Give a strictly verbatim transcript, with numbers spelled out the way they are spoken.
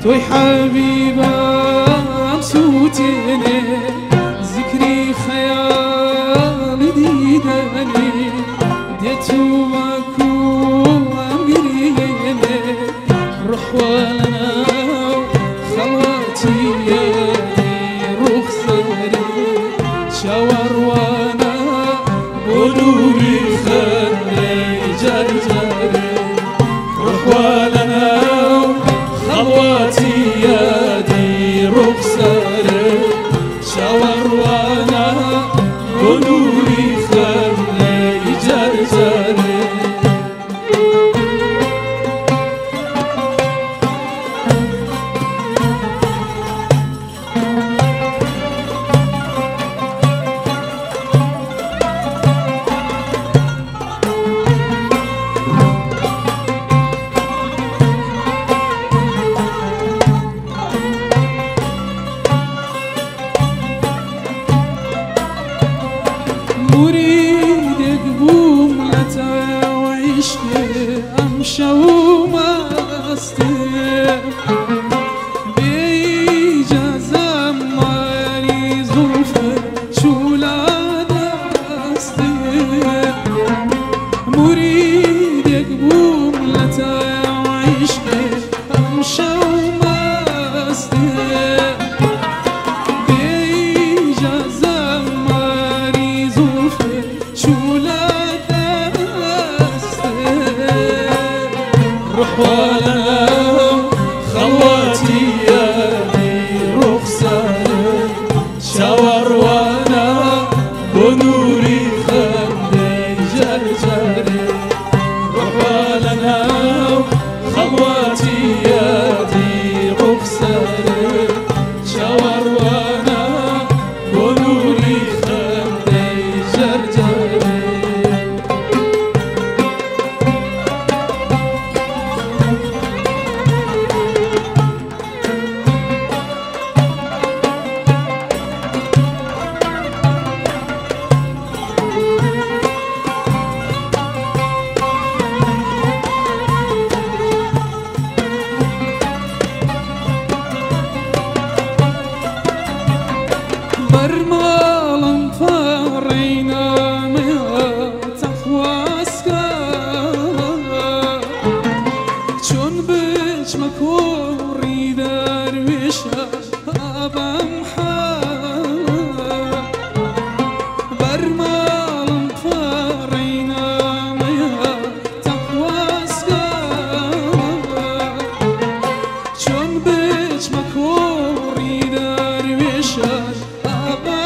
توی حبیبم سوتنه ذکری خیال دیدنی دی تو وکو ام گرینه روح ولنا خلواتي رخصري شاور وانا قلوبي خلي جرجري روح ولنا خلواتي يدي رخصري شاور وانا قلوبي خلي جرجري مريدك بوملة وعشق أمشى وما أستم بإجازة ماري زلفة شو لا أستم مريدك بوملة وعشق أمشى وما أستم بإجازة روح ولنا خلواتي يدي رخصري شاور وانا بنوري خلي جرجري روح ولنا خلواتي يدي رخصري شاور وانا بنوري خلي جرجري برمالم فرينا مها تخواسكا چون بچ مکوری درویشا آبم حال برمالم فرينا مها تخواسكا چون بچ مکوری درویشا